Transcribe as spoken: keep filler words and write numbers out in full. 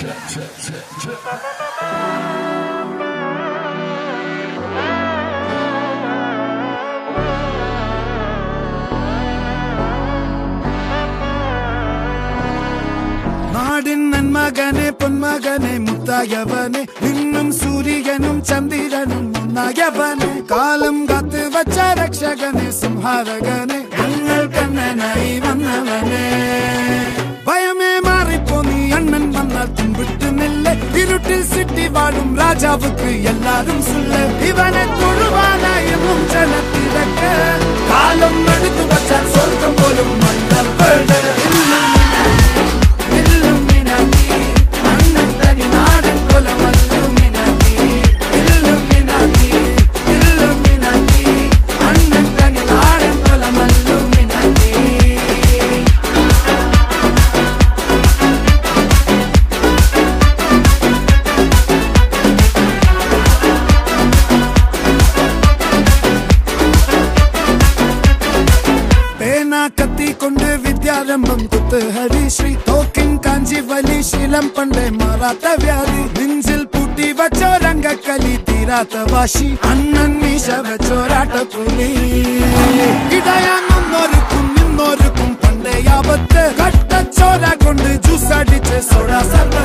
നാടിന്നൻ മകനെ പൊന്മകനെ മുത്തായവനെ നിന്നും സൂര്യനും ചന്ദ്രനും ഒന്നായവനെ കാലം കാത്ത് വച്ച രക്ഷകനെ സംഹാരകനെ ഞങ്ങൾ കണ്ണനായി വന്നവനെ ഭയമേ മാറിപ്പോ നീ അണ്ണൻ വന്നാൽ തുമ്പിട്ടുന്നില്ല ഇരുട്ടിൽ സിറ്റി വാഴും രാജാവുക്ക് എല്ലാരും സുല്ല ഇവനെ തൊഴുവാനായി എന്നും ജനത്തിരക്ക് കാലം എടുത്തു വച്ചാൽ സ്വർഗം പോലും മണ്ണപ്പേട് കത്തി കൊണ്ട് വിദ്യാരംഭം കുത്ത് ഹരിശ്രീ തോക്കിൻ കാഞ്ചി വലി ശീലം പണ്ടേ മാറാത്ത വ്യാധി നെഞ്ചിൽ പൂട്ടി വച്ചോരംഗക്കലി തീരാത്ത വാശി അണ്ണൻ മീശ വെച്ചോരാട്ടപ്പുലി ഇടയാങ്ങൊന്നൊരുക്കും നിന്നൊരുക്കും പണ്ടേ ആപത്ത് കട്ടച്ചോര കൊണ്ട് ജ്യൂസ് അടിച്ച് സോഡ സർവ